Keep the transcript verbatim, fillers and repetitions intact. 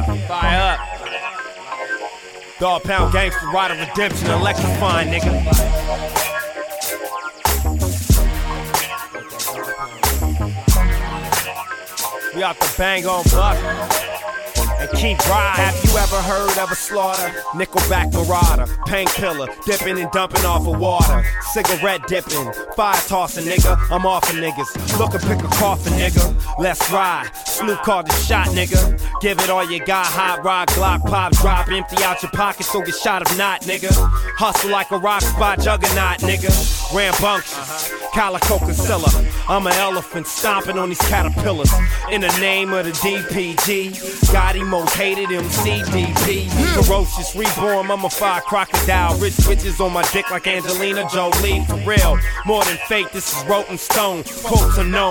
Fire up. Dog Pound Gangsta Rider Redemption, electrifying, nigga. We out the bang on buck and keep riding. Have you ever heard of a slaughter? Nickelback Marauder, painkiller, dipping and dumping off of water. Cigarette dipping, fire tossing, nigga. I'm off of niggas. Look and pick a coffin, nigga. Let's ride. Snoop called the shot, nigga. Give it all you got. Hot rod, Glock, pop, drop. Empty out your pocket so get shot if not, nigga. Hustle like a rock spot juggernaut, nigga. Rambunctious, calico Casilla. I'm an elephant stomping on these caterpillars. In the name of the D P G, Gotti most hated M C D P. Ferocious reborn, mummified crocodile. Rich bitches on my dick like Angelina Jolie. For real, more than fake, this is wrote in stone. Quotes unknown.